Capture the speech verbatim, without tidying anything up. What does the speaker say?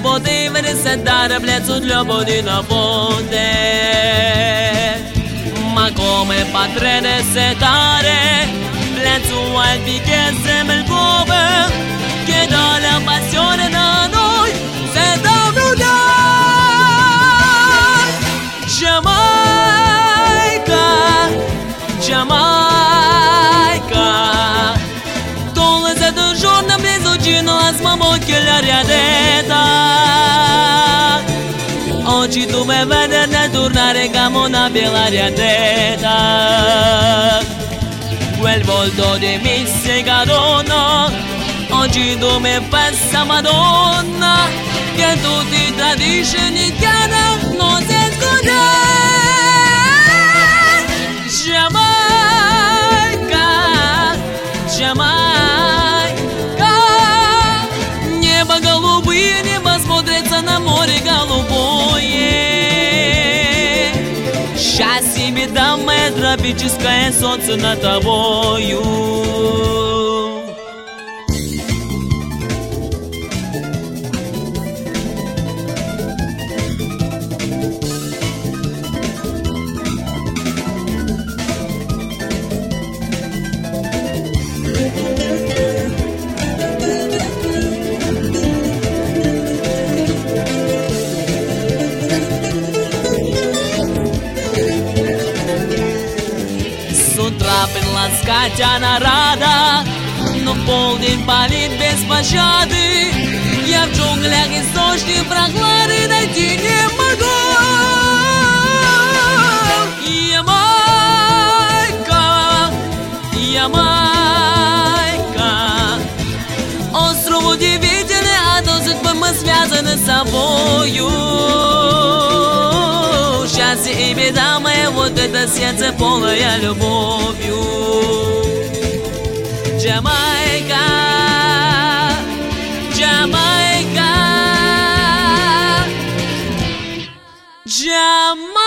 Подивися, дара плецу любові на фонде. Ma come patrene setare, plezzo al bichesse mel come, che dà la passione da noi, se da brudare. Jamaica, Jamaica, Tolle se do giorno blizogino as mamot che l'aria deta. Oggi tu mi vedi da tornare come una bella riadetta. Quel volto di mistica donna, oggi tu mi pensa Madonna, che tu ti tradisci ni chiara non si scusa. Jamaica, Jamaica, небо голубые, небо смотрится на море голубое. Счастье, беда, моя тропическое солнце над тобою. Ласкать она рада, но полдень палит без пощады. Я в джунглях источник прохлады найти не могу. Ямайка, Ямайка, остров удивительный, а то судьбы мы связаны с собою. Счастье и беда моя, вот это сердце полное любовью. Jamaica, Jamaica, Jamaica.